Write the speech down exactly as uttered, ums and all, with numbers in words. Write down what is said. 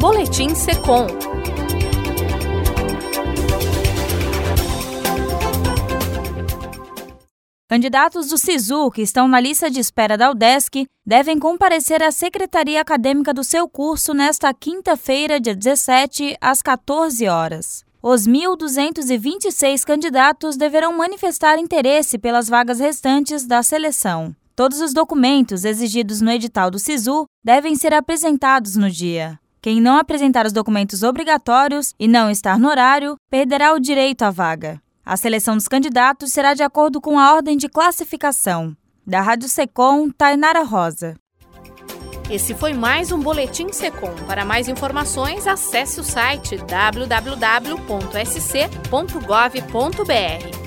Boletim Secom. Candidatos do SISU que estão na lista de espera da UDESC devem comparecer à secretaria acadêmica do seu curso nesta quinta-feira, dia dezessete, às quatorze horas. Os mil duzentos e vinte e seis candidatos deverão manifestar interesse pelas vagas restantes da seleção. Todos os documentos exigidos no edital do SISU devem ser apresentados no dia. Quem não apresentar os documentos obrigatórios e não estar no horário, perderá o direito à vaga. A seleção dos candidatos será de acordo com a ordem de classificação. Da Rádio Secom, Tainara Rosa. Esse foi mais um Boletim Secom. Para mais informações, acesse o site w w w ponto s c ponto gov ponto b r.